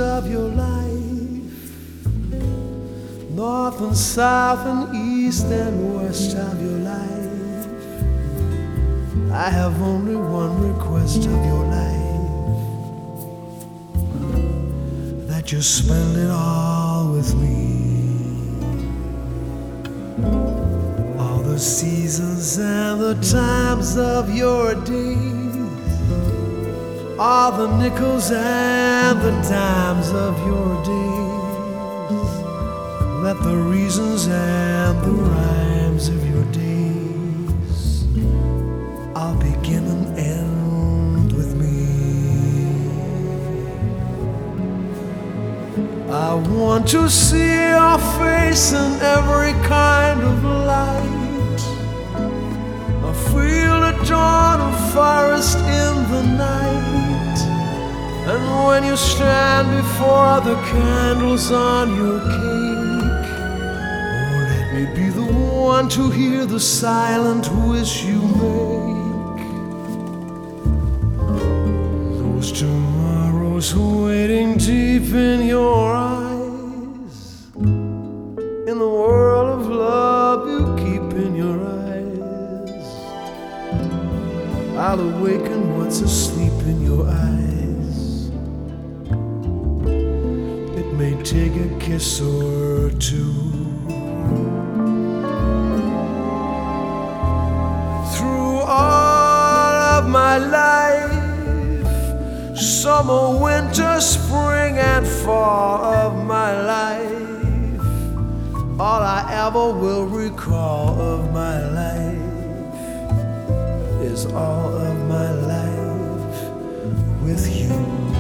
of your life, north and south and east and west of your life. I have only one request of your life, that you spend it all with me. All the seasons and the times of your days, all the nickels and the dimes of your days. Let the reasons and the rhymes of your days all begin and end with me. I want to see your face in every kind of light. I feel the dawn of forest in the night. And when you stand before the candles on your cake, oh, let me be the one to hear the silent wish you make. Those tomorrows waiting deep in your eyes, in the world of love you keep in your eyes. I'll awaken what's asleep in your eyes. It may take a kiss or two. Through all of my life, summer, winter, spring, and fall of my life, all I ever will recall of my life is all of my life with you.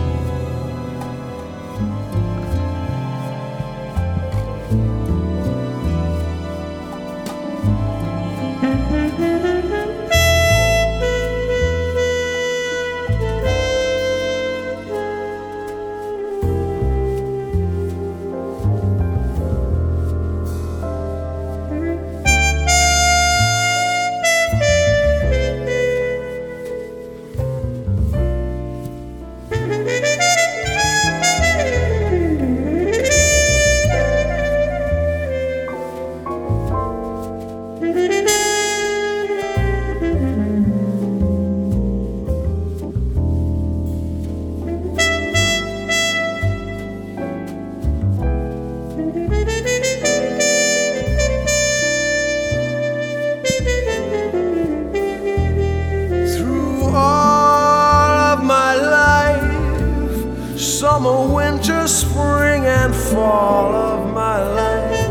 Summer, winter, spring, and fall of my life,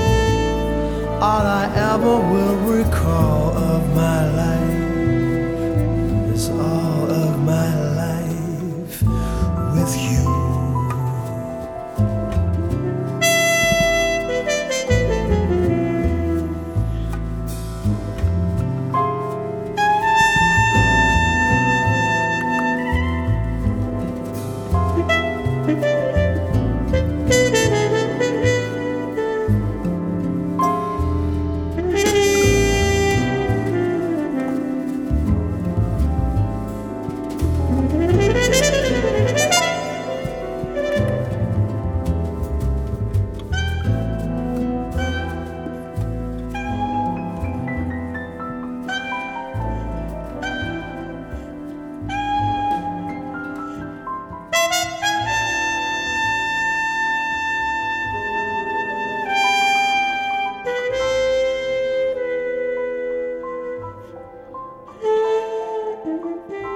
all I ever will recall of my life is all of my life with you.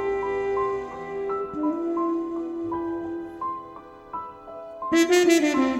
Thank you.